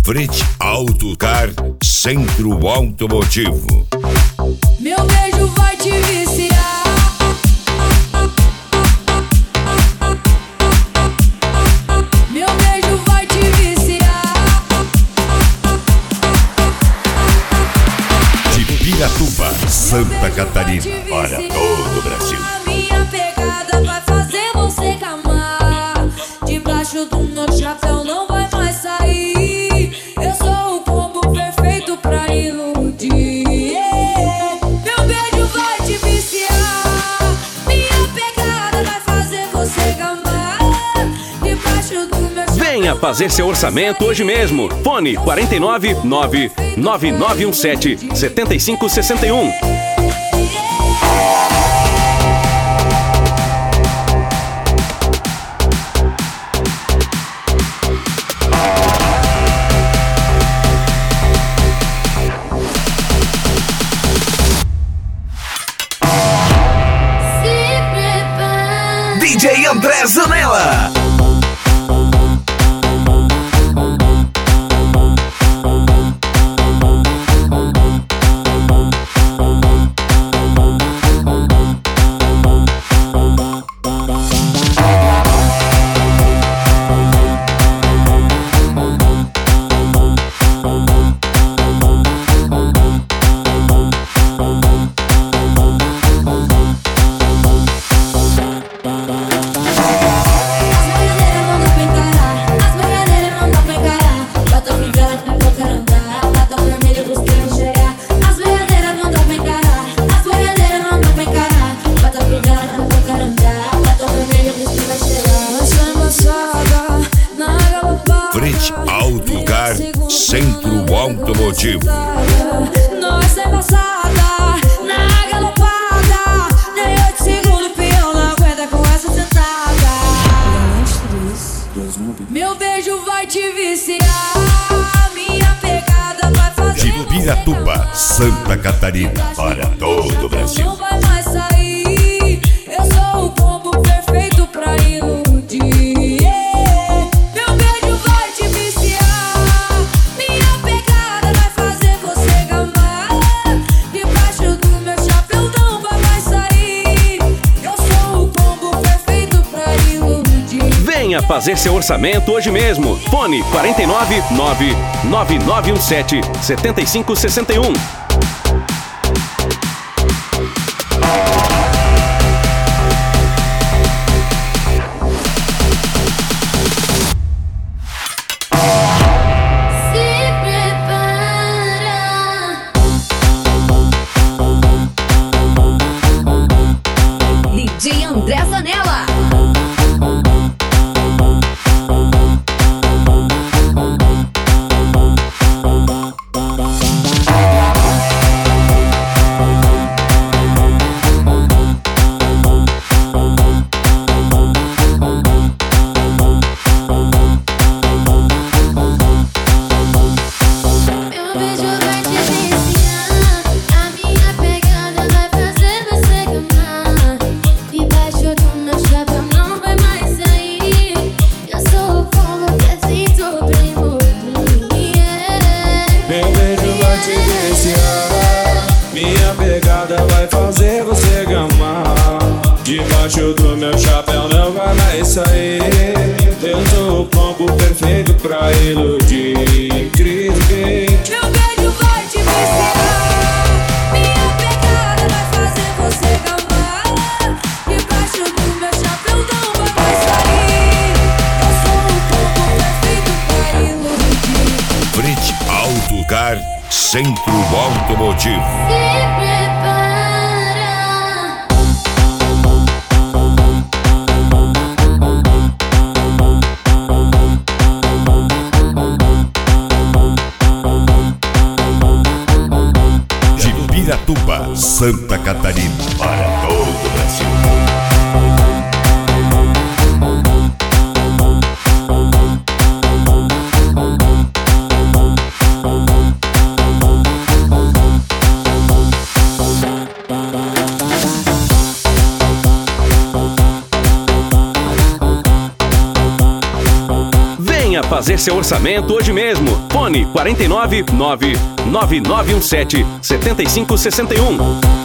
Frete Autocar Centro Automotivo. Meu beijo vai te viciar. Meu beijo vai te viciar. De Piratuba, Santa Catarina, para todo o Brasil. A minha pegada vai fazer você camar. Debaixo do meu chapéu não vai mais sair. Eu sou o combo perfeito pra iludir. Meu beijo vai te viciar. Minha pegada vai fazer você gamar. Debaixo do meu chapéu. Venha fazer seu orçamento hoje mesmo. Fone 49 99917 7561. DJ André Zanella. Frete Autocar Centro Automotivo. Nós é passada na galopada. Nem 8 segundos, peão não aguenta com essa sentada. Meu beijo vai te viciar. Minha pegada vai fazer De Piratuba, Santa Catarina, para todo o Brasil. não vai mais sair. Eu sou o combo perfeito pra iludir. Meu beijo vai te viciar. Minha pegada vai fazer você gamar. Debaixo do meu chapéu não vai mais sair. Eu sou o combo perfeito pra iludir. Venha fazer seu orçamento hoje mesmo. Fone 49 99917 7561. Se prepara. DJ André Zanella. Meu beijo vai te viciar. A minha pegada vai fazer você gamar. Debaixo do meu chapéu não vai mais sair. Eu sou o combo perfeito pra iludir. Meu beijo vai te viciar. Minha pegada vai fazer você gamar. Debaixo do meu chapéu não vai mais sair. Eu sou o combo perfeito pra iludir. Meu beijo vai te viciar. Minha pegada vai fazer você gamar. Debaixo do meu chapéu não vai mais sair. Eu sou o combo perfeito pra iludir. Frete Autocar Centro Automotivo. Se prepara. De Piratuba, Santa Catarina, para todo o Brasil. fazer seu orçamento hoje mesmo. Fone 49 99917 7561.